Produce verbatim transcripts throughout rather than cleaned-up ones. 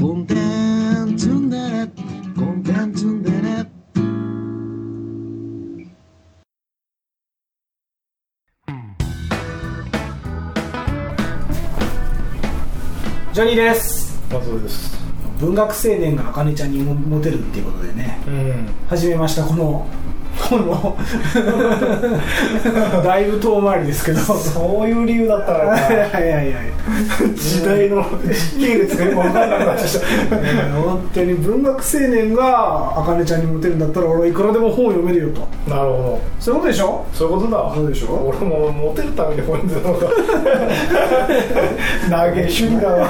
コンテンツンデレコンテンツンデレジョニーです。 松尾です。 文学青年があかねちゃんにもモテるっていうことでね、うん、始めましたこの本のだいぶ遠回りですけど、 そういう理由だったのか。 いやいやいや時代の時系列が今分からなくなっちゃった本当に文学青年があかねちゃんにモテるんだったら俺はいくらでも本読めるよと。 なるほど、 そういうことでしょ。 そういうことだ。 そうでしょ。 俺もモテるために本読んでたのか投げ趣味だわ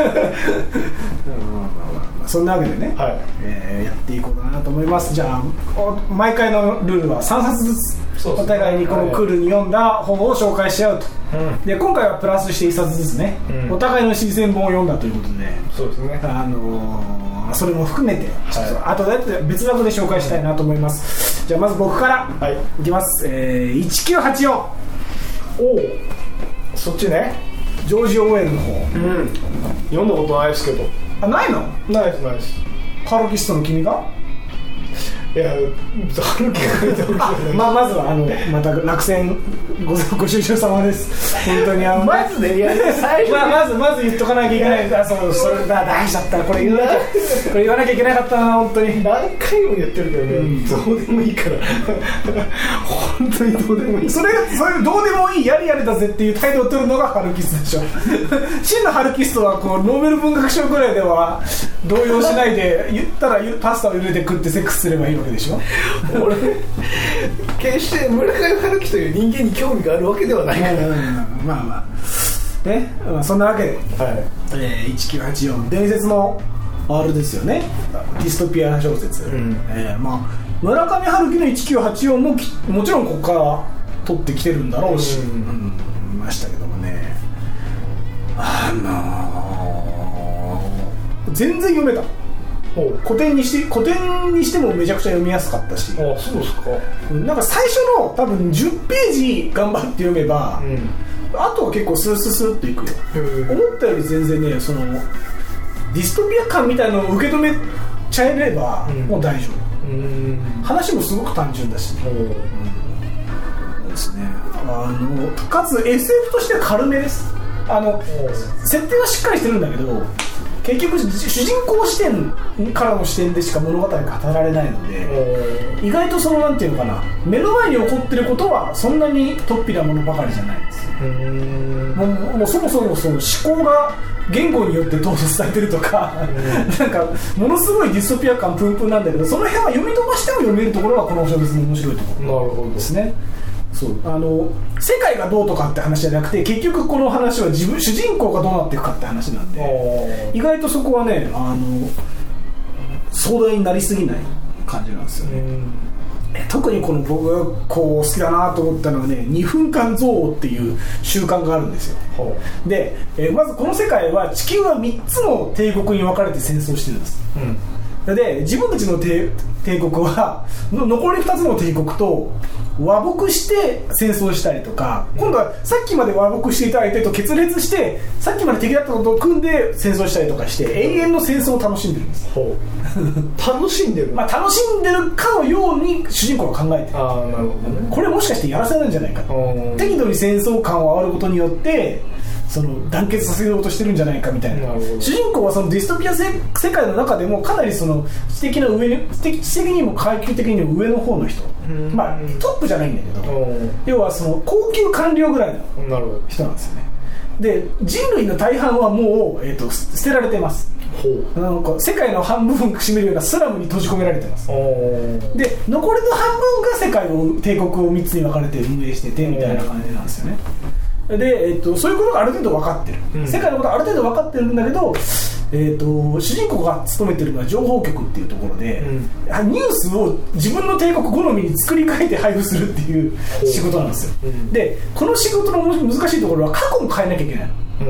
そんなわけでね、はいえー、やっていこうかなと思います。じゃあ毎回のルールはさんさつずつお互いにこのクールに読んだ本を紹介し合うと、はい、で今回はプラスしていっさつずつね、うん、お互いの新鮮本を読んだということで、 そうですね、 あのー、それも含めてちょっと後で別枠で紹介したいなと思います、はい、じゃあまず僕からいきます、はいえー、いちきゅうはちよん。 おお、そっちね。 ジョージ・オーエルの方、うん、 読んだことないですけど。 あ、ないの？ ないですないです。 ハロキストの君が？ いや、ハロキが見たことない。 まあまずはあのまた落選 ご, ご愁傷様です。本当にあのまずね、いや最初、 まあ、まずまず言っとかなきゃいけない。あ、そうそれだ大事だった。これ言わなきゃこれ言わなきゃいけなかったな本当に。 何回も言ってるけどね、うん、どうでもいいから本当にどうでもいい。 それがそういうどうでもいいやりやりだぜっていう態度を取るのがハルキストでしょ真のハルキストはこうノーベル文学賞ぐらいでは動揺しないで言ったらパスタを茹でて食ってセックスすればいいわけでしょ俺決して村上春樹という人間に興味があるわけではないから、 まあまあね、まあ、そんなわけで、はいえー、いちきゅうはちよん伝説の R ですよね。ディストピア小説、うんえーまあ、村上春樹のいちきゅうはちよんももちろんここから取ってきてるんだろうし、うんうん、見ましたけどもね、あのー、全然読めた。古典にして古典にしてもめちゃくちゃ読みやすかったし。 あ、そうですか。 なんか最初の多分じゅっページ頑張って読めば、うん、あとは結構スースースーっといくよ。思ったより全然ね、そのディストピア感みたいなのを受け止めちゃえれば、うん、もう大丈夫。うん話もすごく単純だし、ね、うんですね。あのかつ エスエフ としては軽めです。あの設定はしっかりしてるんだけど、結局主人公視点からの視点でしか物語が語られないので、意外とそのなんていうのかな、目の前に起こってることはそんなにとっぴなものばかりじゃないですよ。もう、もうそもそもその思考が言語によって統率されてるとかなんかものすごいディストピア感プンプンなんだけど、その辺は読み飛ばしても読めるところはこの小説の面白いところですね。そうあの世界がどうとかって話じゃなくて、結局この話は自分主人公がどうなっていくかって話なんで、意外とそこはね、あの壮大になりすぎない感じなんですよね。特にこの僕がこう好きだなと思ったのはね、にふんかん憎悪っていう習慣があるんですよ。で、えー、まずこの世界は地球はみっつの帝国に分かれて戦争してるんです、うん、で自分たちの帝国はの残りふたつの帝国と和睦して戦争したりとか、今度はさっきまで和睦していた相手と決裂してさっきまで敵だったことを組んで戦争したりとかして永遠の戦争を楽しんでるんです。ほう楽しんでる、 まあ、楽しんでるかのように主人公が考えてる。 あー、なるほどね。 これもしかしてやらせなんじゃないか、適度に戦争感を煽ることによってその団結させようとしてるんじゃないかみたい な, な主人公はそのディストピア世界の中でもかなりその知的な上に知的にも階級的にも上の方の人、まあトップじゃないんだけど、要はその高級官僚ぐらいの人なんですよね。で人類の大半はもう、えー、と捨てられてます。なんか世界の半分を占めるようなスラムに閉じ込められてます。で残りの半分が世界を帝国をみっつに分かれて運営しててみたいな感じなんですよね。で、えっと、そういうことがある程度分かってる、うん、世界のことがある程度分かってるんだけど、えっと、主人公が勤めてるのは情報局っていうところで、うん、ニュースを自分の帝国好みに作り変えて配布するっていう仕事なんですよ、うん、でこの仕事の難しいところは過去も変えなきゃいけない、うん、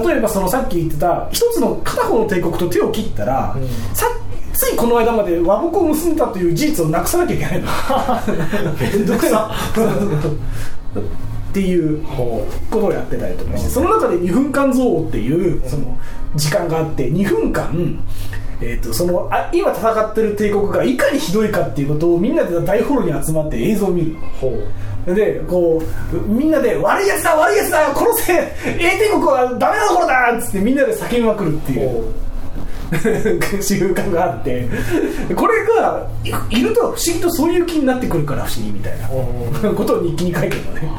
例えばそのさっき言ってた一つの片方の帝国と手を切ったら、うん、さついこの間まで和睦を結んだという事実をなくさなきゃいけないのめんどくさっていうことをやってたりとかして、その中でにふんかん憎悪っていうその時間があって、にふんかん、えー、とそのあ今戦ってる帝国がいかにひどいかっていうことをみんなで大ホールに集まって映像を見る。でこうみんなで悪いやつだ悪いやつだ殺せ A 帝国はダメなところだっつってみんなで叫びまくるっていう習慣があって、これが い, いると不思議とそういう気になってくるから不思議みたいなことを日記に書いてるのね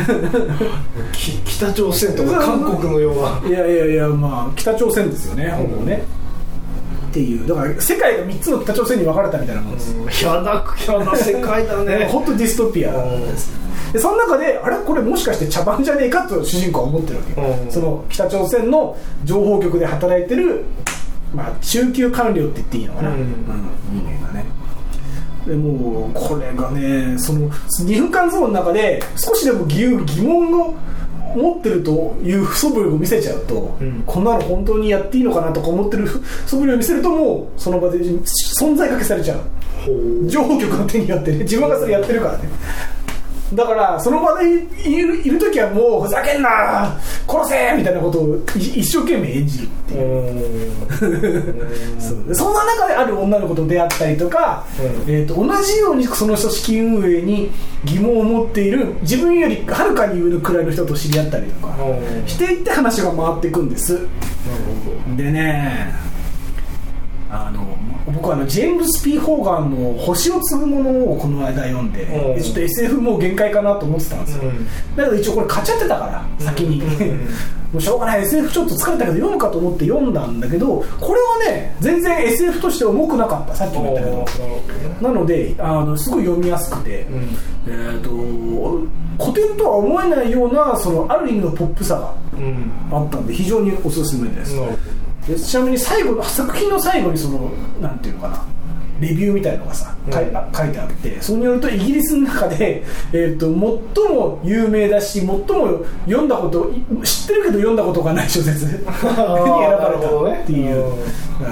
北朝鮮とか韓国のような、 いやいやいや、まあ北朝鮮ですよね、ほぼね、っていう、だから世界がみっつの北朝鮮に分かれたみたいなもんですよ。 嫌な嫌な世界だね本当ディストピアです。でその中であれこれもしかして茶番じゃねえかと主人公は思ってるわけよ。その北朝鮮の情報局で働いてる、まあ、中級官僚って言っていいのかな、うんうん、人間がね。でもうこれがね、そのにふんかんゾーンの中で少しでも疑問を持ってるという素振りを見せちゃうと、うん、こんなの本当にやっていいのかなとか思ってる素振りを見せると、もうその場で存在かけされちゃう。情報局の手によってね、自分がそれやってるからね。だからその場でいる、いる時はもうふざけんな殺せみたいなことを一生懸命演じるっていうそうそんな中である女の子と出会ったりとか、うんえー、と同じようにその組織運営に疑問を持っている自分よりはるかに上の位の人と知り合ったりとかしていって話が回っていくんです。でね、あの僕はあのジェームズ・ピー・ホーガンの星を継ぐものをこの間読んで、うん、ちょっと エスエフ もう限界かなと思ってたんですよ、うん、だけど一応これ買っちゃってたから先に、うん、もうしょうがない エスエフ ちょっと疲れたけど読むかと思って読んだんだけど、これはね全然 エスエフ として重くなかった。さっきも言ったけどなのであのすごい読みやすくて、うんえー、と古典とは思えないようなそのある意味のポップさがあったんで非常におすすめです、うんでちなみに最後の作品の最後にそのなんていうのかなレビューみたいなのがさ、うん、書いてあって、それによるとイギリスの中で、えー、と最も有名だし最も読んだこと知ってるけど読んだことがない小説に選ばれたっていう、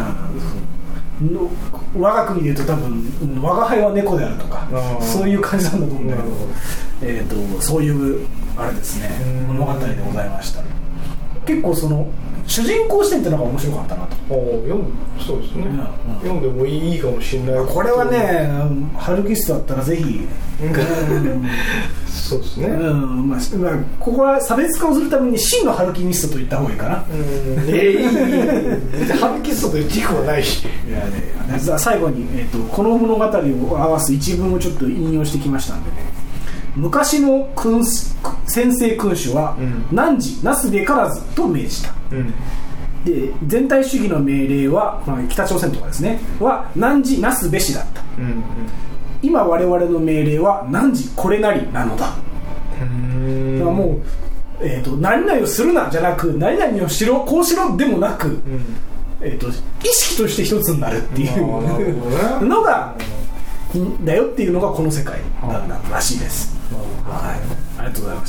うん、我が国でいうと多分我が輩は猫であるとかそういう感じなんだと思うんだけど、えー、とそういうあれですね物語でございました。結構その主人公視点ってのが面白かったなと。 読むそうですね、うんうん、読んでもいいかもしれない。 これはねハルキストだったらぜひ、うん、 そうですね、 うんまあまあ、ここは差別化をするために真のハルキニストと言った方がいいかな。うんえー、いいいいハルキストという軸はないし。いや、 ね、最後に、えーと、この物語を表す一文をちょっと引用してきましたんでね。昔の君先制君主は、うん、汝なすべからずと命じた、うん、で全体主義の命令は、まあ、北朝鮮とかですねは汝なすべしだった、うんうん、今我々の命令は汝これなりなのだ。うーんだからもう、えーと、何々をするなじゃなく何々をしろこうしろでもなく、うんえーと、意識として一つになるっていうのがいいんだよっていうのがこの世界ならしいです。はい、ありがとうございます。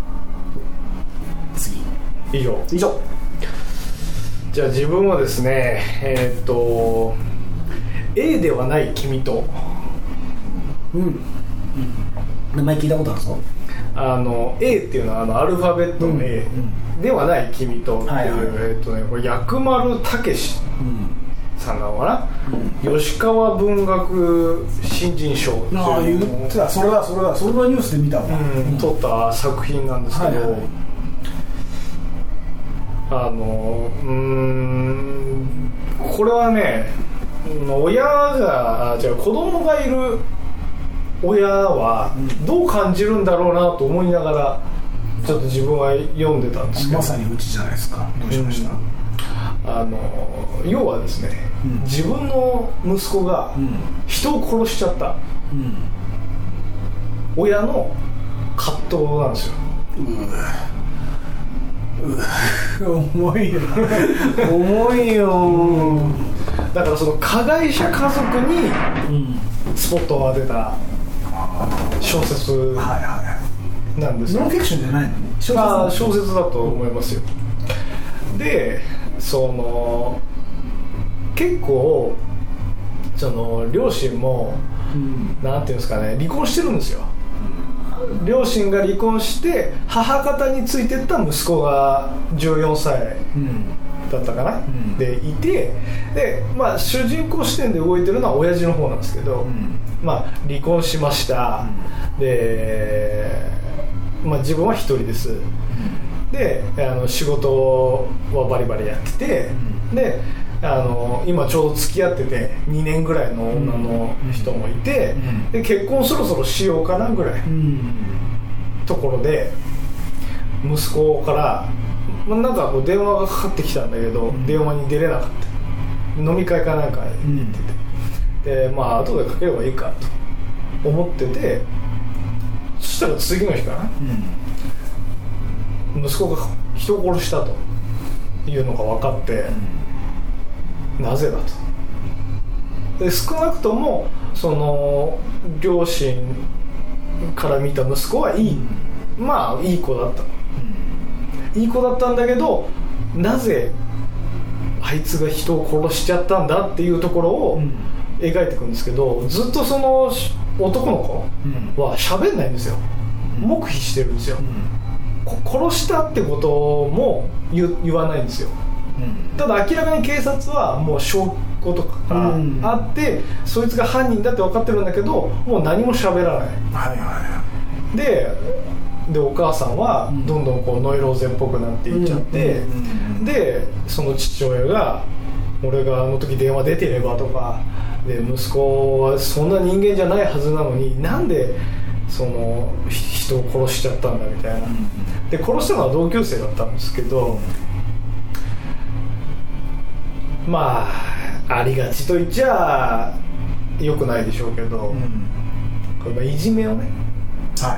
次以上以上じゃあ自分はですねえー、っと A ではない君とうん、うん、名前聞いたことあるんですか。 あの A っていうのはあのアルファベットの A、うんうん、ではない君とっていう、はいはい、えー、っとねこれ薬丸武史、うんさんなのかな、うん、吉川文学新人賞っていうああ言ってたそれだそれだそれのニュースで見たわ、 うん、撮った作品なんですけど、はいはい、あのうーんこれはね親があじゃあ子供がいる親はどう感じるんだろうなと思いながらちょっと自分は読んでたんですけど、 まさにうちじゃないですか。どうしました、うんあの要はですね、うん、自分の息子が人を殺しちゃった、うん、親の葛藤なんですよ。 うう重いよ重いよ。 だからその加害者家族にスポットを当てた小説なんですよ。 ノンフィクションじゃないの？ 小説だ、小説だと思いますよ。でその結構その両親も、うん、なんていうんですかね離婚してるんですよ。 両親が離婚して母方についてった息子がじゅうよんさいだったかな、うん、でいて、で、まあ、主人公視点で動いてるのは親父の方なんですけど、うん、まあ、離婚しました、うん、で、まあ、自分は一人です、うん、であの仕事はバリバリやってて、うん、であの今ちょうど付き合っててにねんぐらいの女の人もいて、うん、で結婚そろそろしようかなぐらい、うん、ところで息子からなんかこう電話がかかってきたんだけど、うん、電話に出れなかった、飲み会かなんか行ってて、うん、でまあ後でかければいいかと思ってて、そしたら次の日かな、うん、息子が人を殺したというのが分かって、うん、なぜだと。で少なくともその両親から見た息子はいい、うん、まあいい子だった、うん、いい子だったんだけど、なぜあいつが人を殺しちゃったんだっていうところを描いていくんですけど、ずっとその男の子は喋んないんですよ、うん、黙秘してるんですよ、うん、殺したってことも 言, 言わないんですよ、うん、ただ明らかに警察はもう証拠とかがあって、うん、そいつが犯人だって分かってるんだけど、もう何も喋らない、はいはいはい、で, でお母さんはどんどんこうノイローゼっぽくなっていっちゃって、うん、でその父親が俺があの時電話出てればとかで、息子はそんな人間じゃないはずなのになんでその人を殺しちゃったんだみたいな、で殺したのは同級生だったんですけど、まあありがちと言っちゃ良くないでしょうけど、うん、これいじめをね、はい、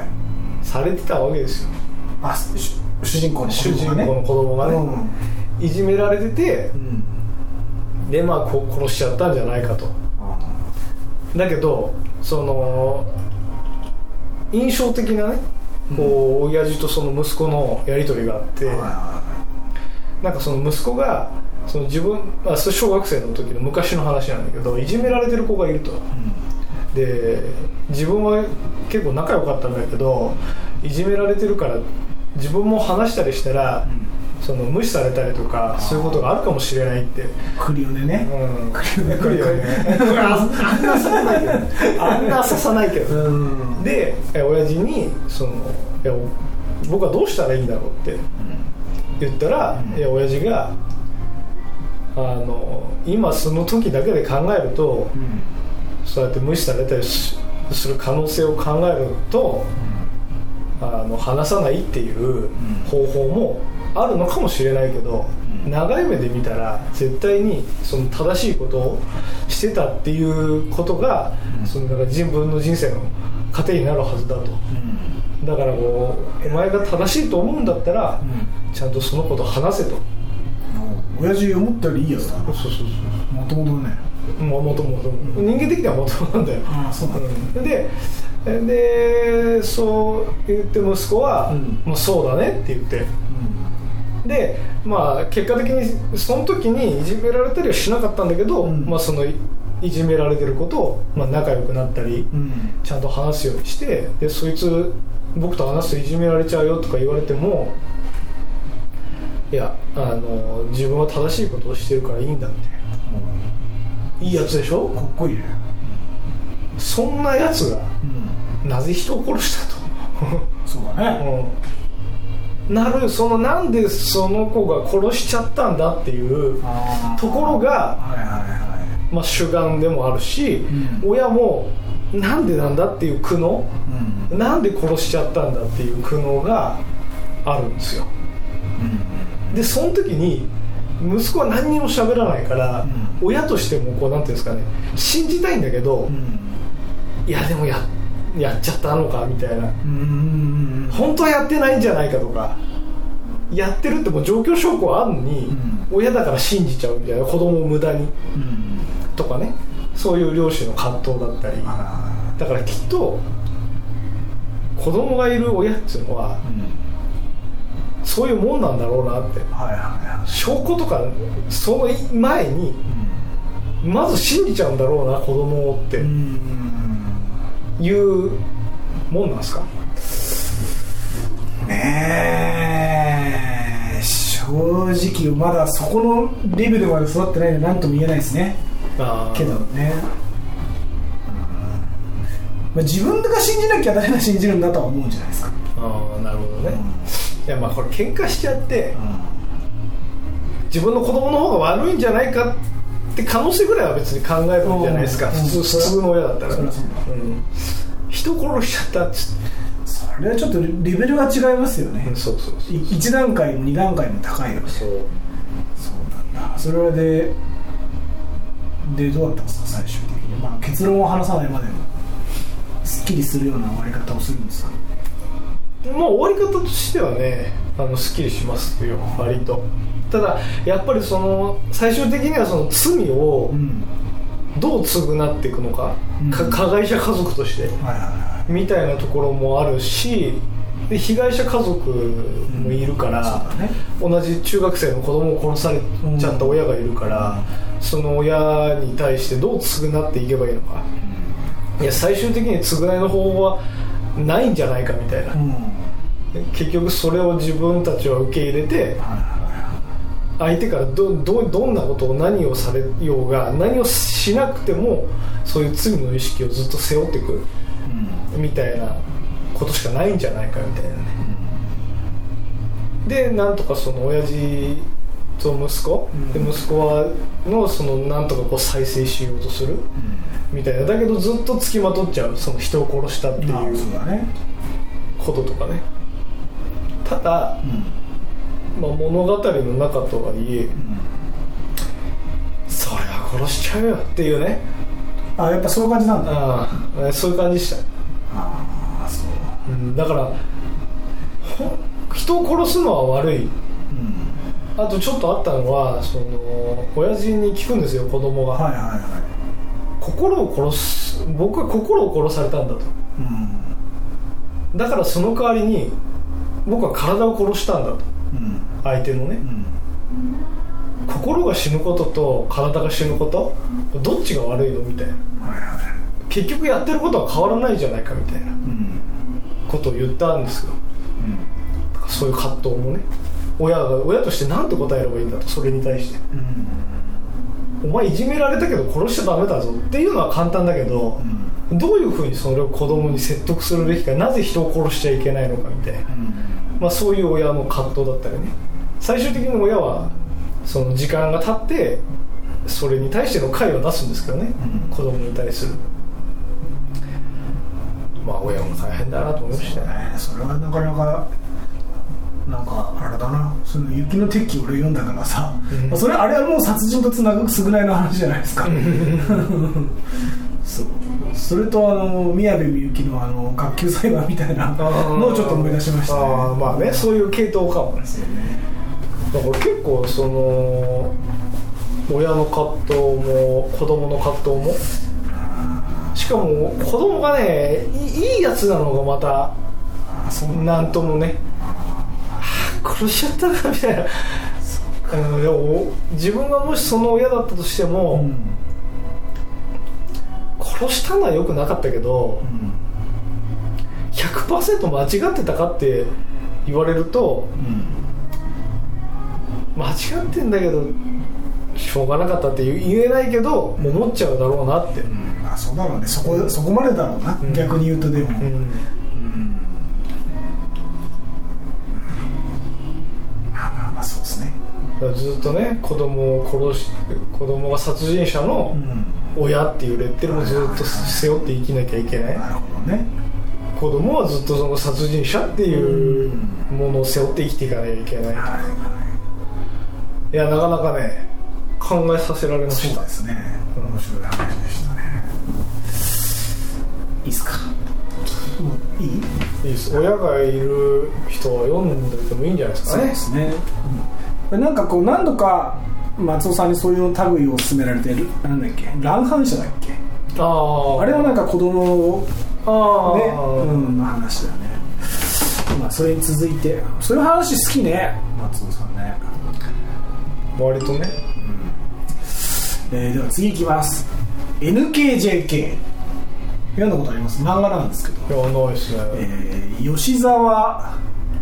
されてたわけですよ。 あ、主人公の子供がね、主人公の子供がね、うん、いじめられてて、うん、でまあこう殺しちゃったんじゃないかと。だけどその印象的なね、こう親父とその息子のやり取りがあって、うん、なんかその息子がその自分、あ、それ小学生の時の昔の話なんだけど、いじめられてる子がいると、うん、で自分は結構仲良かったんだけど、いじめられてるから自分も話したりしたら、うんその無視されたりとかそういうことがあるかもしれないって来るよね、 うん、来るよね来るよねあんな刺さないけどあんな刺さないけど、うん、で親父にそのいや僕はどうしたらいいんだろうって言ったら、うん、いや親父があの今その時だけで考えると、うん、そうやって無視されたりする可能性を考えると、うん、あの話さないっていう方法もあるのかもしれないけど、うん、長い目で見たら絶対にその正しいことをしてたっていうことが、うん、そのだから自分の人生の糧になるはずだと、うん、だからこうお前が正しいと思うんだったら、うん、ちゃんとそのことを話せと、 うん、親父思ったよりいいやつだな。そうそうそう、もともとね、 もともと人間的にはもともとなんだよ。 ああ、そうなんだ、 うん、ででそう言って息子は、うんまあ、そうだねって言って、でまあ、結果的にその時にいじめられたりはしなかったんだけど、うんまあ、そのいじめられてることを、まあ、仲良くなったり、うん、ちゃんと話すようにして、でそいつ僕と話すといじめられちゃうよとか言われても、いやあの自分は正しいことをしてるからいいんだって、うん、いいやつでしょ、 かっこいいね。 そんなやつが、うん、なぜ人を殺したとそうだね、うんなる、そのなんでその子が殺しちゃったんだっていうところが、はいはいはいまあ、主眼でもあるし、うん、親もなんでなんだっていう苦悩、うん、なんで殺しちゃったんだっていう苦悩があるんですよ、うん、でその時に息子は何にも喋らないから、うん、親としてもこうなんていうんですかね、信じたいんだけど、うん、いやでもややっちゃったのかみたいな、うん本当はやってないんじゃないかとか、やってるってもう状況証拠はあるのに、うん、親だから信じちゃうみたいな、子供を無駄に、うん、とかね、そういう両親の葛藤だったり、だからきっと子供がいる親っていうのは、うん、そういうもんなんだろうなって、はいはいはい、証拠とかその前に、うん、まず信じちゃうんだろうな子供をって、うんいうもんなんですか。 ねえ正直まだそこのレベルまで育ってないので何とも言えないですね。 あけどね、まあ、自分が信じなきゃ誰が信じるんだとは思うんじゃないですか。 ああなるほどね、うん、いやまあこれ喧嘩しちゃって、うん、自分の子供の方が悪いんじゃないかって可能性ぐらいは別に考えるんじゃないですか、うん、普通、普通の親だったら、うん、人殺しちゃったっつってそれはちょっとレベルが違いますよね、 うん、そうそうそういち段階もに段階も高いよね。 そうそうなんだ。それはででどうだったんですか最終的に、まあ、結論を話さないまでもすっきりするような終わり方をするんですか。 まあ終わり方としてはねあのすっきりしますよ割と。ただやっぱりその最終的にはその罪をどう償っていくのか、うん、か加害者家族として、はいはいはい、みたいなところもあるしで被害者家族もいるから、うんね、同じ中学生の子供を殺されちゃった親がいるから、うん、その親に対してどう償っていけばいいのか、うん、いや最終的に償いの方法はないんじゃないかみたいな、うん、結局それを自分たちは受け入れて、相手から ど, ど, どんなことを何をされようが何をしなくてもそういう罪の意識をずっと背負ってくる、うん、みたいなことしかないんじゃないかみたいなね、うん、でなんとかその親父と息子、うん、で息子はのそのなんとかこう再生しようとする、うん、みたいなだけどずっとつきまとっちゃうその人を殺したっていうこととかね。ただ、うんまあ、物語の中とはいえ、うん、そりゃ殺しちゃうよっていうね。 あやっぱそういう感じなんだ。 ああそういう感じでした。 ああそう、 うん、だから人を殺すのは悪い、うん、あとちょっとあったのはその親父に聞くんですよ子供が、はいはいはい、心を殺す僕は心を殺されたんだと、うん、だからその代わりに僕は体を殺したんだと、うん、相手のね、うん、心が死ぬことと体が死ぬことどっちが悪いのみたいな、はいはい、結局やってることは変わらないじゃないかみたいな、うん、ことを言ったんですよ、うん、だからそういう葛藤もね 親, が親として何て答えればいいんだとそれに対して、うん、お前いじめられたけど殺しちゃダメだぞっていうのは簡単だけど、うん、どういうふうにそれを子供に説得するべきかなぜ人を殺しちゃいけないのかみたいな、うんまあ、そういう親の葛藤だったりね。最終的に親はその時間が経ってそれに対しての解を出すんですけどね、うん、子供に対するまあ親も大変だなと思いましたね。 それはなかなかなんかあれだなその雪の鉄器俺読んだからさ、うん、それあれはもう殺人とつなぐ償いの話じゃないですかそうそれとあの宮部みゆきのあの学級裁判みたいなのをちょっと思い出しましたね。 ああまあねそういう系統かもですよね。だから結構その親の葛藤も子供の葛藤もしかも子供がねいいやつなのがまたなんともね殺しちゃったなみたいなあのでも自分がもしその親だったとしても、うん殺したのは良くなかったけど、うん、ひゃくパーセント 間違ってたかって言われると、うん、間違ってんだけどしょうがなかったって言えないけど思っちゃうだろうなって、 うんまあ、そうだろうね そこ、そこまでだろうな、うん、逆に言うとでも、うんうん、まあまあまあそうですね。 ずっとね子供を殺し子供が殺人者の、うん親っていうレッテルもずっと背負って生きなきゃいけない。 なるほどね。 子供はずっとその殺人者っていうものを背負って生きていかなきゃいけない。いやなかなかね考えさせられました。 そうですね。面白い話でしたね。いいっすか。いい？いいです。親がいる人は読んでてもいいんじゃないですかね。 そうですね。うん、なんかこう何度か。松尾さんにそういう類を勧められてるなんだっけ乱反者だっけ あ, あれはなんか子供の、ねうん、の話だよね。まあそれに続いてそういう話好きね松尾さんね割とね、 うんえー、では次いきます。 エヌケージェーケー 読んだことあります？漫画なんですけどいやないですね、 えー、吉沢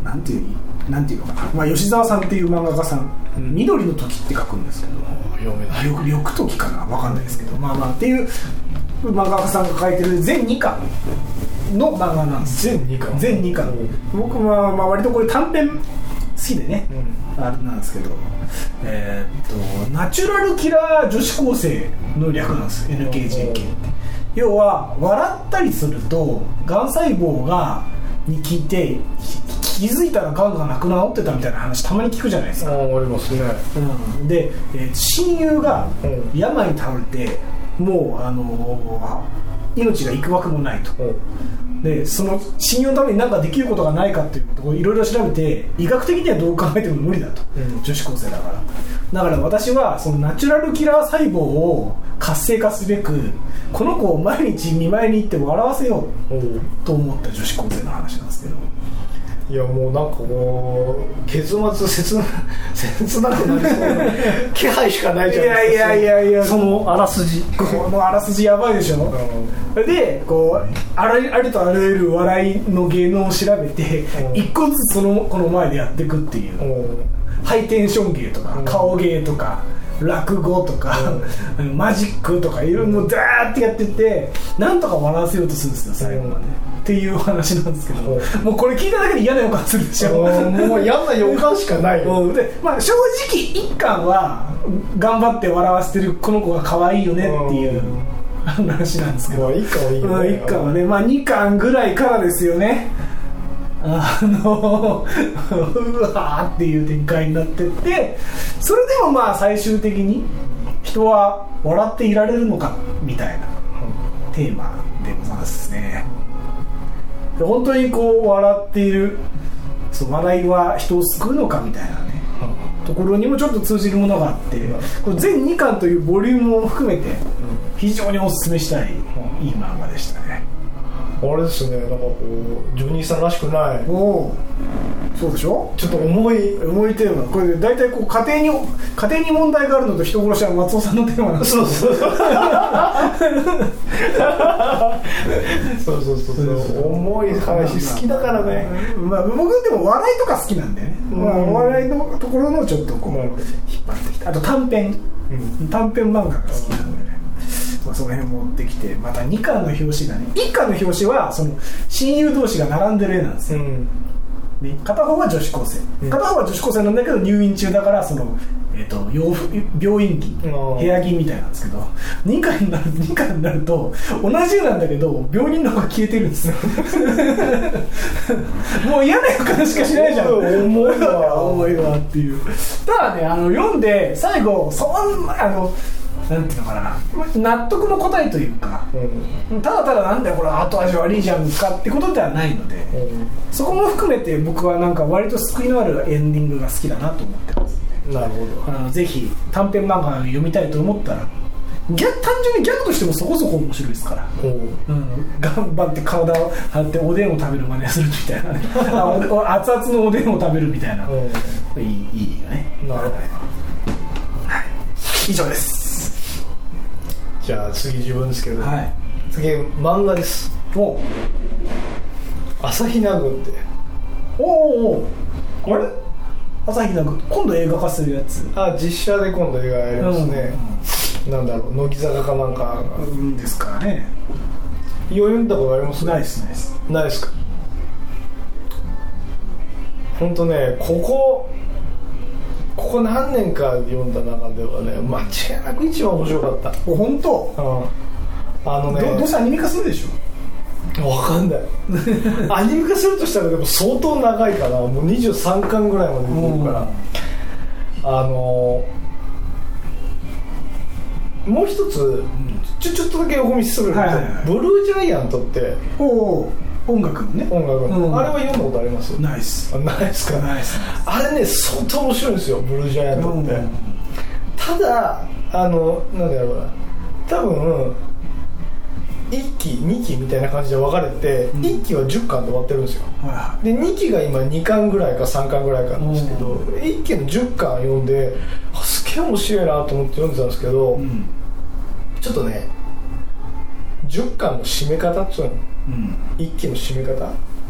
なんていうなんていうのかな、まあ、吉沢さんっていう漫画家さん、うん、緑の時って書くんですけど、 読めない。 緑時かな、分かんないですけど、まあまあっていう漫画家さんが書いてる全にかんの漫画なんです。 全にかん全にかん、僕はまあ割とこれ短編好きでね、うん、あれなんですけど、えー、っとナチュラルキラー女子高生の略なんです エヌケージェーケー って。要は笑ったりするとがん細胞がに効いて気づいたらがんがなくなってたみたいな話たまに聞くじゃないですか。 ああ、ありますね、 うん、で、えー、親友が病に倒れてもう、あのー、命がいくわけもないと、でその親友のために何かできることがないかっていうことをいろいろ調べて、医学的にはどう考えても無理だと、うん、女子高生だからだから私はそのナチュラルキラー細胞を活性化すべくこの子を毎日見舞いに行って笑わせようと思った女子高生の話なんですけど、 いやもうなんかこう結末切な切なくなりそうな気配しかないじゃないですか。 いやいやいやいや、 そのあらすじこのあらすじやばいでしょ、うん、でこうあらありとあらゆる笑いの芸能を調べて、うん、一個ずつそのこの前でやっていくっていう、うん、ハイテンション芸とか、うん、顔芸とか落語とか、うん、マジックとかいろいろダーってやっててなんとか笑わせようとするんですよ最後まで、うん、っていう話なんですけど、うん、もうこれ聞いただけで嫌な予感するでしょ。 もう嫌な予感しかないよ、 うん、で、まあ、正直一巻は頑張って笑わせてるこの子が可愛いよねっていう、うん、話なんですけど、 一巻はいいよね、 一巻はね、まあ、にかんぐらいからですよね。あのうわーっていう展開になってって、それでもまあ最終的に人は笑っていられるのかみたいなテーマでございますね。で本当にこう笑っている、そう笑いは人を救うのかみたいなね、うん、ところにもちょっと通じるものがあって、うん、これ全にかんというボリュームを含めて非常におすすめしたい、うん、いい漫画でしたね。 あれですね、なんかこうジョニーさんらしくない。 おお、そうでしょ。 ちょっと重い重いテーマ。これで大体こう家庭に家庭に問題があるのと人殺しは松尾さんのテーマなんです。 そうそうそうそうそうそう重い話好きだからね。 まあ僕でも笑いとか好きなんでね。まあお笑いのところのちょっとこう引っ張ってきて、あと短編、うん、短編漫画が好きなんでね。まあ、その辺持ってきて、またにかんの表紙がね、いっかんの表紙はその親友同士が並んでる絵なんですよ、うん、で片方は女子高生、うん、片方は女子高生なんだけど入院中だからその、えー、と洋服病院着、部屋着みたいなんですけど、にかんになるにかんになると同じなんだけど病人の方が消えてるんですよもう嫌な予感しかしないじゃん。 重いわ重いわっていう。ただね、あの読んで最後そんなあのなんていうのかな、納得の答えというか、うん、ただただなんだよこれ後味悪いじゃんかってことではないので、うん、そこも含めて僕はなんか割と救いのあるエンディングが好きだなと思ってますので、 なるほど、 あのぜひ短編漫画を読みたいと思ったらギャ単純にギャグとしてもそこそこ面白いですから、うん、頑張って体を張っておでんを食べる真似するみたいなねあ熱々のおでんを食べるみたいな、うん、いい、いいよね。 なるほど、 はい、以上です。 じゃあ次自分ですけど、 はい、 次漫画です。 お朝日奈具って。 おおおあれ朝日奈具今度映画化するやつ。 あ、実写で今度映画やりますね、うん、なんだろう、乃木坂かなんかがうんですからね。 読んだことあります？ ないですないですないですか。ほんとね、ここここ何年か読んだ中ではね、間違いなく一番面白かった。 お、本当？ うん、あのね、 ど, どうせアニメ化するでしょ。わかんないアニメ化するとしたらでも相当長いから、もうにじゅうさんかんぐらいまで出てるから、うん、あのもう一つちょ, ちょっとだけ横道すると、はいはいはい、ブルージャイアントっておお音楽のね、 音楽の、うん、あれは読んだことあります？ ないっす。 ないっすか？ ないっす。 あれね、相当面白いんですよ、ブルージャイアントって、うん、ただあのなんだろうな、多分いっきにきみたいな感じで分かれて、うん、いっきはじゅっかんで終わってるんですよ、はい、でにきが今にかんぐらいかさんかんぐらいかなんですけど、うん、いっきのじゅっかん読んで、あ、すげえ面白いなと思って読んでたんですけど、うん、ちょっとねじゅっかんの締め方っていうの、うん、いっきの締め方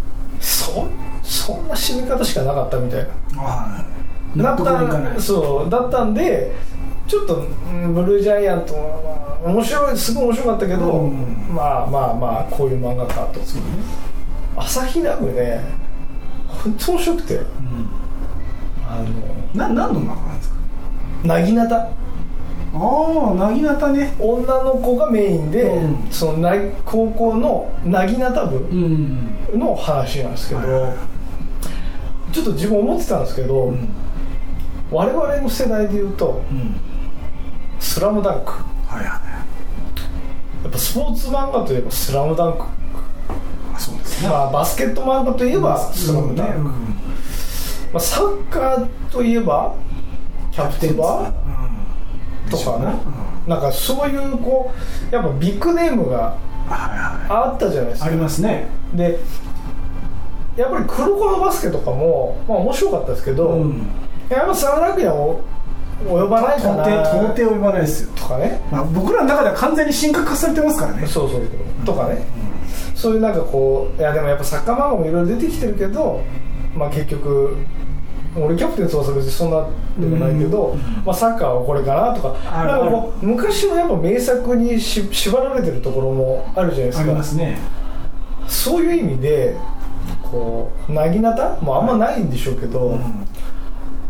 そ, そんな死に方しかなかったみたいあな納得がいかない。 そうだったんでちょっと、うん、ブルージャイアントは、まあ、面白いすごい面白かったけど、うん、まあまあまあこういう漫画かと。そうね、朝日奈具ね本当面白くて、うん、あのな何の漫画なんですか？ なぎなた。 ああ、なぎなたね。 女の子がメインで、うん、そのな高校のなぎなた部の話なんですけど、うん、ちょっと自分思ってたんですけど、うん、我々の世代でいうと、うん、スラムダンク、はいはい、やっぱスポーツ漫画といえばスラムダンク、 あ、そうですね、 まあ、バスケット漫画といえばスラムダンク、うん、まあ、サッカーといえばキャプテンバーとかね、うん、なんかそういうこうやっぱビッグネームがあったじゃないですか。 ありますね。 でやっぱり黒子のバスケとかも、まあ、面白かったですけど、うん、やっぱスラムダンクには及ばないかな、 到底及ばないですよとかね、 まあ、僕らの中では完全に神格化されてますからね。 そうそうそう、うん、とかね、うん、そういうなんかこう、いやでもやっぱサッカー漫画もいろいろ出てきてるけど、まあ、結局俺キャプテン翼別にそんなでもないけど、うん、まあ、サッカーはこれかなとか、なんかもう昔のやっぱ名作にし縛られてるところもあるじゃないですか。 ありますね。 そういう意味でこうなぎなたもあんまないんでしょうけど、はい、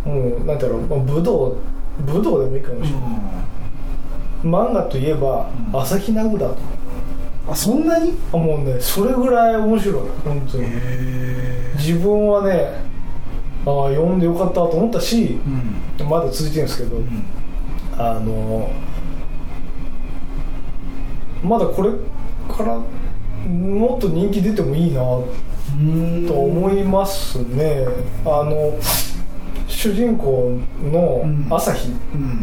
もうなんだろう、武道武道でもいいかもしれない、うん、漫画といえば朝日奈具だと。 あ、そんなに？ あ、もうねそれぐらい面白い本当に。自分はね、ああ読んでよかったと思ったし、うん、まだ続いてるんですけど、うん、あのまだこれからもっと人気出てもいいなと思いますね。あの主人公の朝日、うんうん、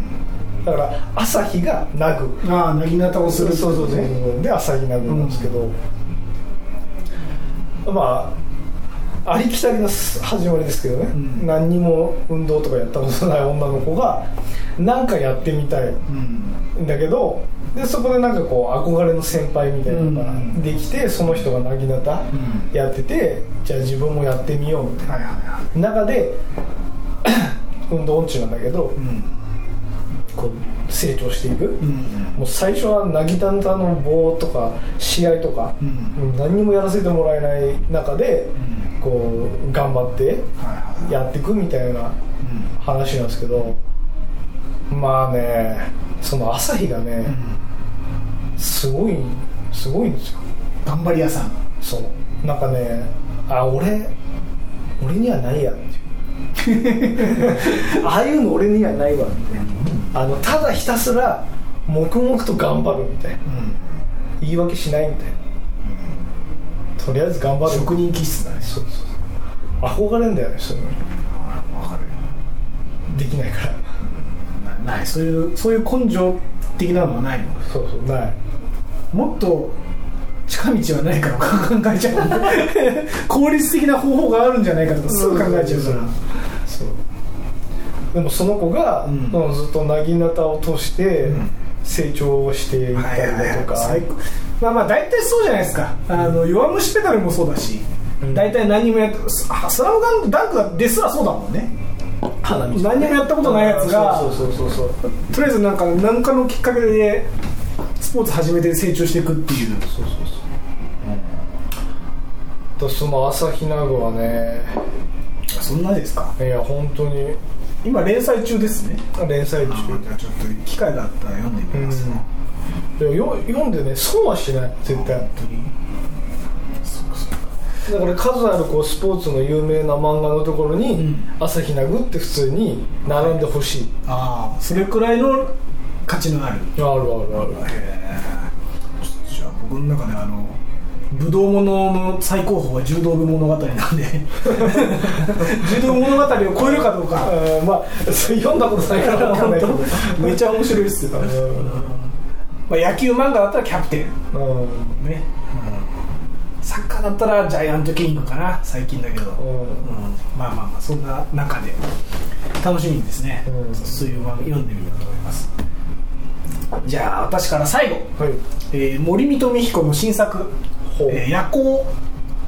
だから朝日がナグ、 ああ、なぎなたをする、 そうそうそう、で朝日ナグなんですけど、うん、まあありきたりの始まりですけどね、うん、何にも運動とかやったことない女の子が何かやってみたいんだけど、でそこでなんかこう憧れの先輩みたいなのができて、うん、その人がなぎなたやってて、うん、じゃあ自分もやってみようみたいな、はいはいはい、中で運動音痴なんだけど、うん、こう成長していく、うん、もう最初はなぎなたの棒とか試合とか、うん、何にもやらせてもらえない中で、うん、こう頑張ってやっていくみたいな話なんですけど、まあね、その朝日がね、すごいすごいんですよ。 頑張り屋さん。 そうなんかね、あ、俺俺にはないやっていうああいうの俺にはないわみたいな、あのただひたすら黙々と頑張るみたいな、うん、言い訳しないみたいな、うん、とりあえず頑張る、 職人気質だね。 そうそうそう、憧れんだよね、そういうの。 分かる。 できないからな, ないそういうそういう根性的なのはないの。 そうそう、ない。 もっと近道はないかとか考えちゃう効率的な方法があるんじゃないかとかすぐ考えちゃうから、うん、 そう。でもその子が、うん、ずっとなぎなたを通して成長していったりだとか、 最高。まあまあ大体そうじゃないですか。あの弱虫ペダルもそうだし、うん、大体何もやって、スラムダンクですらそうだもんね。何もやったことないやつがそうそうそうそう、 とりあえずなんか何かのきっかけでスポーツ始めて成長していくっていう。そうそうそう、 うん、その朝日奈具はね、 そんなですか。 いや本当に今連載中ですね。 連載中。 じゃあちょっと機会があったら読んでみます、 うん、よ読んでね、損はしない絶対。本当にだから数あるこうスポーツの有名な漫画のところに、うん、朝日奈具って普通に並んでほしい。 ああ、それくらいの価値のある。 あるあるある。 へえ。じゃあ僕の中であの武道ものの最高峰は柔道部物語なんで柔道物語を超えるかどうか、 うん、まあ読んだことないから分かんないけどめちゃ面白いっすよ、うん、まあ、野球漫画だったらキャプテン、うんね、うん、サッカーだったらジャイアントキリングかな、最近だけど、うんうん、まあまあまあそんな中で楽しみですね、うん、そういう漫画読んでみようと思います。じゃあ私から最後、はい、えー、森見と美彦の新作、えー、夜行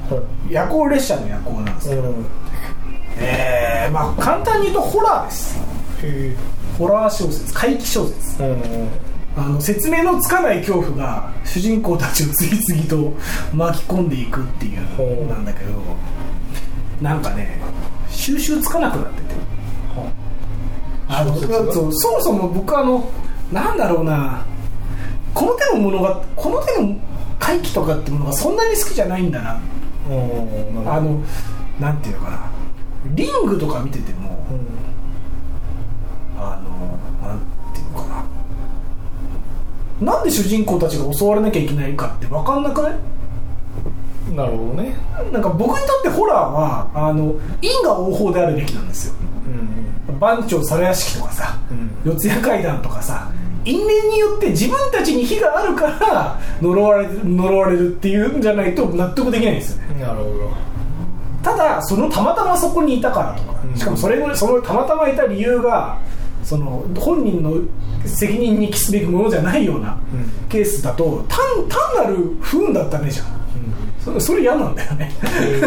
夜行列車の夜行なんですけど、うん、えー、まあ簡単に言うとホラーです。へホラー小説、怪奇小説、うんうん、あの説明のつかない恐怖が主人公たちを次々と巻き込んでいくっていうなんだけど、なんかね収集つかなくなってて、あのそうそもそも僕あのなんだろうな、この手のものがこの手の怪奇とかってものがそんなに好きじゃないんだな。あのなんていうのかな、リングとか見てても、うん、あのなんていうのかな、なんで主人公たちが襲われなきゃいけないかって分かんなくない？ なるほどね。 なんか僕にとってホラーはあの因果応報であるべきなんですよ、うん、番長皿屋敷とかさ、うん、四谷怪談とかさ、因縁によって自分たちに非があるから呪われる、呪われるっていうんじゃないと納得できないんですよね。 なるほど。 ただそのたまたまそこにいたからとか、しかもそれのそのたまたまいた理由がその本人の責任に帰すべきものじゃないようなケースだと、単, 単なる不運だったねじゃん、うん、そ, それ嫌なんだよね。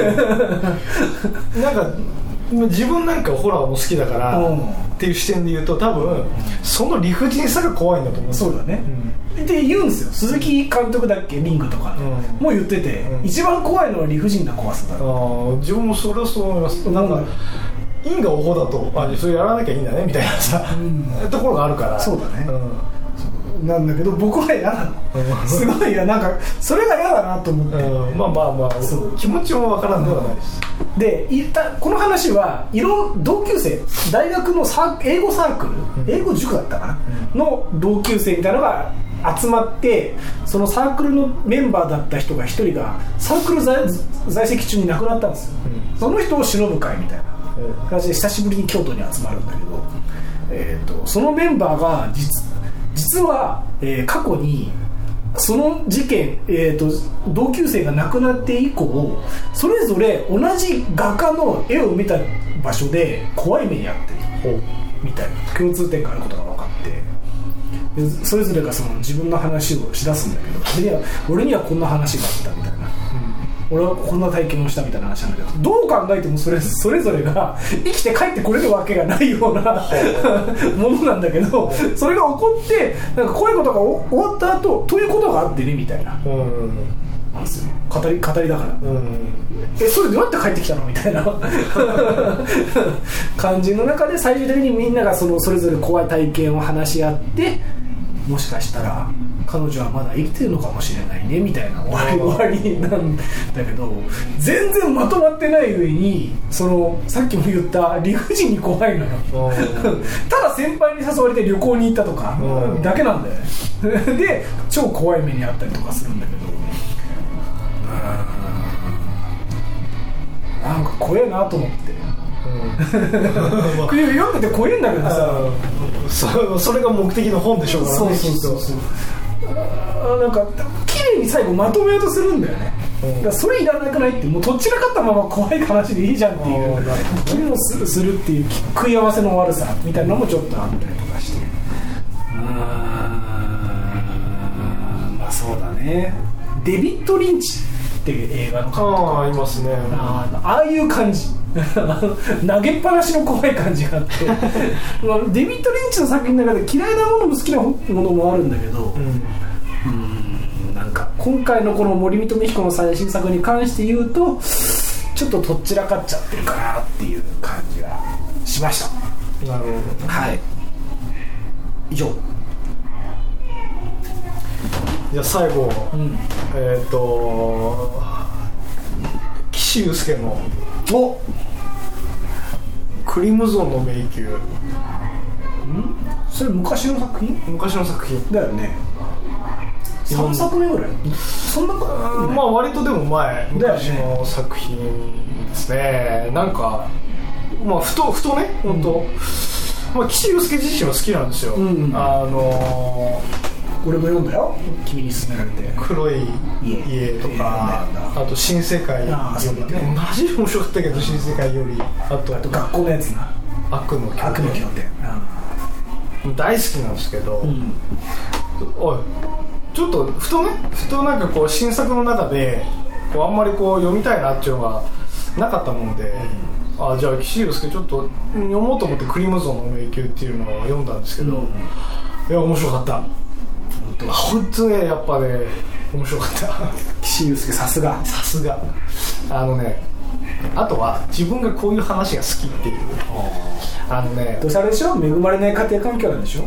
なんか自分なんかホラーも好きだから、うん、っていう視点で言うと多分その理不尽さが怖いんだと思う。 そうだね、うん、で言うんですよ、鈴木監督だっけ、リングとか、うん、もう言ってて、うん、一番怖いのは理不尽な怖さだ。 あ、自分もそれはそう思います。なんか因果応報だと、あ、それやらなきゃいいんだねみたいなさ、うん、ところがあるから。 そうだね、うん、なんだけど僕は嫌なの、うん、すごい嫌、なんかそれが嫌だなと思って、 うん、まあまあまあ気持ちもわからんではないです、 うん、でいったこの話はいろ同級生、大学のサ英語サークル、うん、英語塾だったかな、うん、の同級生みたいなのが集まって、そのサークルのメンバーだった人が一人がサークル 在, 在籍中に亡くなったんですよ、うん、その人を偲ぶ会みたいな感じで久しぶりに京都に集まるんだけど、えー、とそのメンバーが 実, 実は、えー、過去にその事件、えー、と同級生が亡くなって以降それぞれ同じ画家の絵を見た場所で怖い目に遭ってるみたいな共通点があることが分かって、でそれぞれがその自分の話をしだすんだけど、俺には、俺にはこんな話があったみたいな、俺はこんな体験をしたみたいな話なんだけど、どう考えてもそれ、それぞれが生きて帰ってこれるわけがないようなものなんだけど、それが起こってなんかこういうことが終わった後ということがあってねみたいな、うん、語り、語りだから、うん、えそれどうやって帰ってきたのみたいな感じの中で最終的にみんながそのそれぞれ怖い体験を話し合って、もしかしたら彼女はまだ生きてるのかもしれないねみたいな終わり終わりなんだけど、全然まとまってない上にそのさっきも言った理不尽に怖いのよただ先輩に誘われて旅行に行ったとかだけなんだよねで超怖い目にあったりとかするんだけど、なんか怖えなと思って、うん、読んでて怖えんだけどさ、 そ, それが目的の本でしょうからね。そうそうそう、 あなんか綺麗に最後まとめようとするんだよね、うん、だからそれいらなくないって、もうどっちらかったまま怖い話でいいじゃんっていう気もするっていう食い合わせの悪さみたいなのもちょっとあったりとかして、うーん、まあそうだね、デビッド・リンチっていう映画の監督、 ああいますね、 あ, ああいう感じ投げっぱなしの怖い感じがあってまあデビッド・リンチの作品の中で嫌いなものも好きなものもあるんだけど、うん、うん、なんか今回のこの森見と美彦の最新作に関して言うとちょっととっちらかっちゃってるかなっていう感じがしました。 なるほど、 はい、以上。 じゃあ最後、うん、えっ、ー、と岸優介のおクリムゾンの迷宮、んそれ昔の作品？ 昔の作品だよね。さんさくめぐらい？そんなか、 ね、まあ割とでも前、昔の作品ですね。なんかまあふとふとね、本当、うん、まあ岸優介自身は好きなんですよ。うんうん、あのー。 俺も読んだよ、君に勧められて。 黒い家とか、あと新世界より、ね、マジで面白かったけど新世界より、あと、 あと学校のやつな、 悪の経典、 悪の経典大好きなんですけど、うん、おいちょっとふとねふとなんかこう新作の中でこうあんまりこう読みたいなっていうのがなかったもんで、うん、あじゃあ岸優介ちょっと読もうと思ってクリムゾンの迷宮っていうのを読んだんですけど、うん、いや面白かった本当ねやっぱね面白かった岸優介さすがさすがあのねあとは自分がこういう話が好きっていうあのねどうせあれでしょ恵まれない家庭環境なんでしょ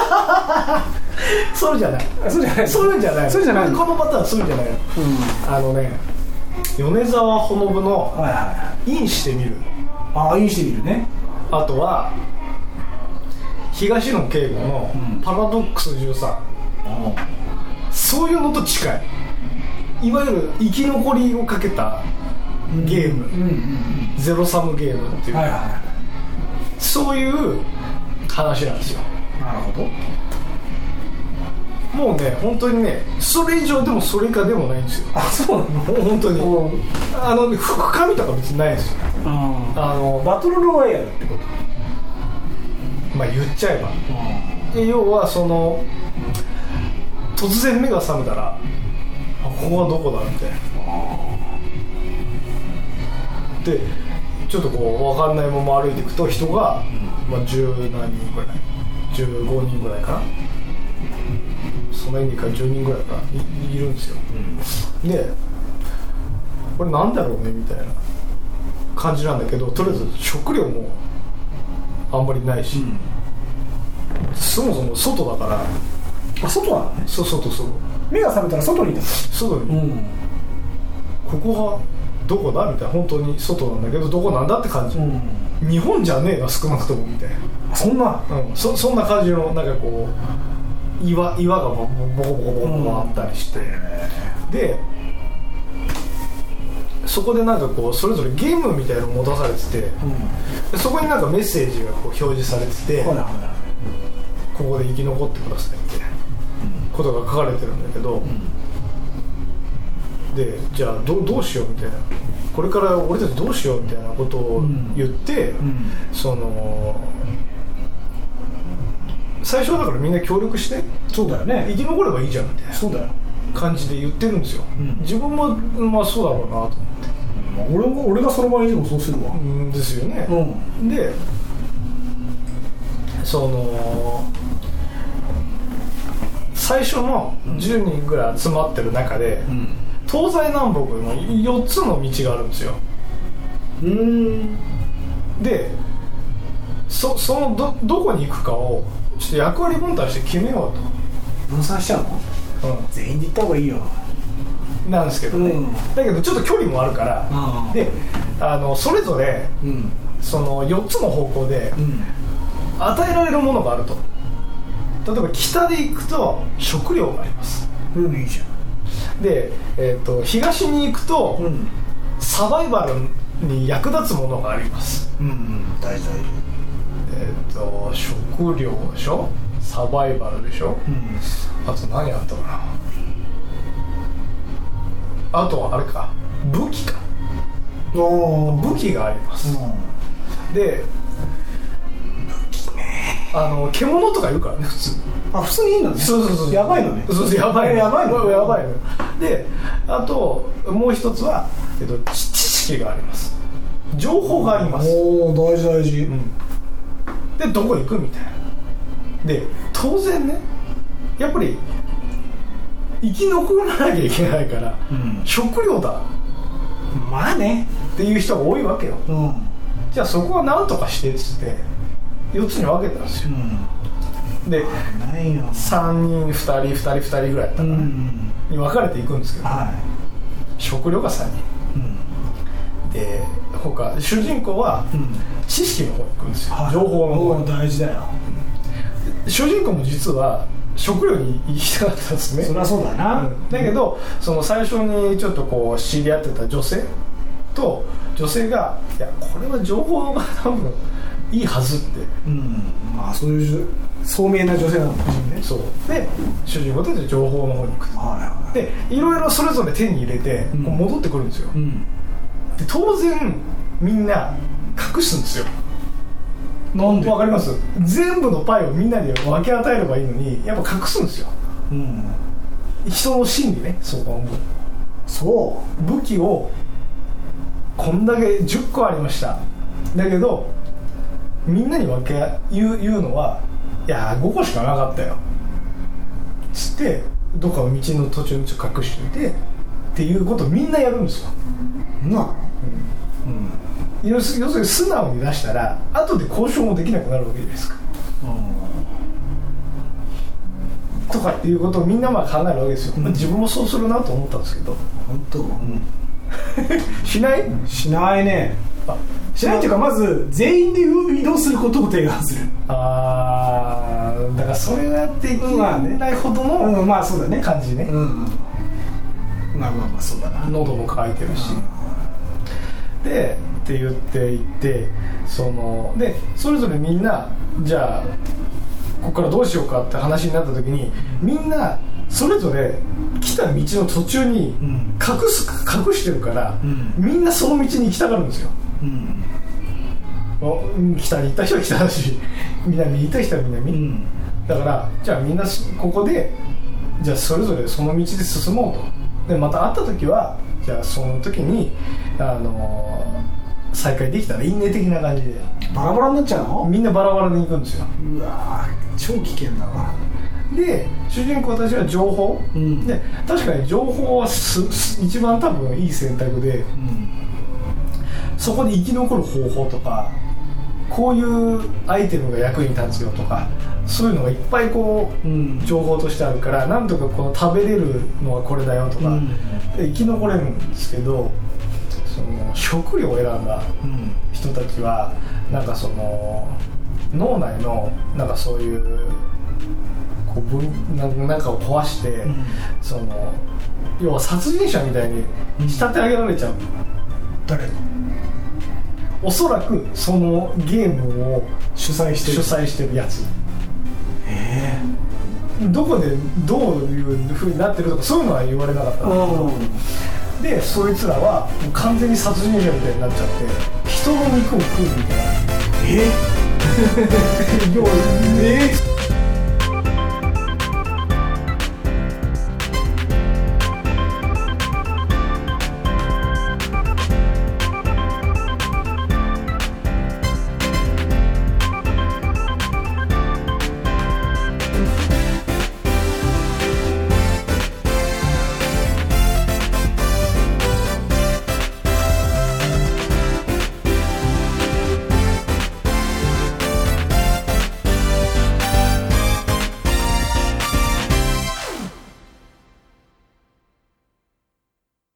そうじゃないそうじゃないそうじゃないそうじゃないこのパターンそうじゃない、うん、あのね米沢ほのぶのインしてみる、 ああインしてみるねあとは東野圭吾のパラドックスじゅうさん、うん、そういうのと近いいわゆる生き残りをかけたゲーム、うんうんうん、ゼロサムゲームっていう、はいはい、そういう話なんですよ。 なるほど。 もうね本当にねそれ以上でもそれ以下でもないんですよ。 あ、そうなの？ 本当にあの深みとか別にないんですよ。 あのバトルロワイヤルってこと。 まあ言っちゃえば。で要はその突然目が覚めたらここはどこだみたいな。でちょっとこう分かんないまま歩いていくと人が、まあ、十何人ぐらいじゅうごにんぐらいかなその辺にからじゅうにんぐらいか い, いるんですよ、うん、でこれなんだろうねみたいな感じなんだけどとりあえず食料もあんまりないし、うん、そもそも外だからあ外なのねそう外外目が覚めたら外にいた外に、うん、ここはどこだみたいな本当に外なんだけどどこなんだって感じ、うん、日本じゃねえな少なくともみたいなそんな、 うん、そ, そんな感じのなんかこう 岩, 岩がボコボコボコボコあったりして、うん、でそこでなんかこうそれぞれゲームみたいなのを持たされてて、うん、でそこになんかメッセージがこう表示されてて、うん、ここで生き残ってくださいみたいなことが書かれてるんだけど、うんでじゃあ ど, どうしようみたいなこれから俺たちどうしようみたいなことを言って、うんうん、その最初だからみんな協力してそうだよね生き残ればいいじゃんみたいなそうだよ感じで言ってるんですよ、うん、自分もまあそうだろうなと思って、 うん、俺, も俺がその場にいてもそうするわ、うん、 ですよね、うん、でその最初のじゅうにんぐらい集まってる中で、うん東西南北のよっつの道があるんですようーんで そ, その ど, どこに行くかをちょっと役割分担して決めようと分散しちゃうの、うん、全員で行った方がいいよなんですけどね、うん、だけどちょっと距離もあるから、うん、であのそれぞれ、うん、そのよっつの方向で、うん、与えられるものがあると例えば北で行くと食料がありますうんいいじゃんで、えー、と東に行くと、うん、サバイバルに役立つものがあります、うんうん、 大事大事えっ、ー、と食料でしょサバイバルでしょ、うん、あと何あったかなあとはあれか武器かお武器があります、うん、で武器ねあの獣とかいるからね普通あ普通にいいのねそうそうそうやばいのねそうそうやばいのやばいのやばいのであともう一つは、えっと、知識があります情報がありますおお大事大事、うん、 でどこ行くみたいなで当然ねやっぱり生き残らなきゃいけないから、うん、食料だまあねっていう人が多いわけよ、うん、じゃあそこは何とかしてっつってよっつに分けたんですよ、うん、でさんにんふたりふたりふたりぐらいだったから、うん、に分かれていくんですけど、はい、食料がさんにん、うん、で他主人公は知識の方に行くんですよ、はい、情報の方に大事だよ主人公も実は食料に行きたかったんですねそりゃそうだな、 うん、だけどその最初にちょっとこう知り合ってた女性と女性がいやこれは情報が多分いいはずって、 うん、まあそういう聡明な女性なのかもしれないねそうで主人公として情報の方に行くと、はいはい、でいろいろそれぞれ手に入れて、うん、こう戻ってくるんですよ、うん、で当然みんな隠すんですよなんでわかります？全部のパイをみんなに分け与えればいいのにやっぱ隠すんですよ、うん、人の心理ねそう思うそう武器をこんだけじゅっこありました。だけどみんなに分け言う、言うのはいやごこしかなかったよつってどっかの道の途中にちょっと隠しておいてっていうことをみんなやるんですよ。 な、 うんうん、要するに素直に出したら後で交渉もできなくなるわけじゃないですか、うん、とかっていうことをみんなまあ考えるわけですよ、うん、自分もそうするなと思ったんですけど。 本当、うん、 しないしないね。あ、しないっていうか、まず全員で移動することを提案する。 あー、だからそれがやっていけないほどの、 うん、まあそうだね、 感じね、うん、 まあまあまあそうだな。 喉も渇いてるし、うん、でって言っていってそのでそれぞれみんなじゃあここからどうしようかって話になった時にみんなそれぞれ来た道の途中に隠す、隠してるから、うん、みんなその道に行きたがるんですよ、うん、北に行った人は北だし南に行った人は南、うん、だからじゃあみんなここでじゃあそれぞれその道で進もうと。でまた会った時はじゃあその時に、あのー、再会できたらいいね的な感じで。 バラバラになっちゃうの？みんなバラバラに行くんですよ。 うわ超危険だわ。 で主人公たちは情報、うん、で確かに情報はす一番多分いい選択で、うん、そこで生き残る方法とかこういうアイテムが役に立つよとかそういうのがいっぱいこう、うん、情報としてあるからなんとかこの食べれるのはこれだよとか、うん、で生き残れるんですけどその食料を選んだ人たちはなんかその脳内のなんかそういうこう分なんかを壊して、うん、その要は殺人者みたいに仕立て上げられちゃう、うん、 誰のおそらくそのゲームを主催してる主催してるやつ。 へえ。 どこでどういう風になってるとかそういうのは言われなかったんだけど、でそいつらはもう完全に殺人者みたいになっちゃって人の肉を食うみたいな。 え要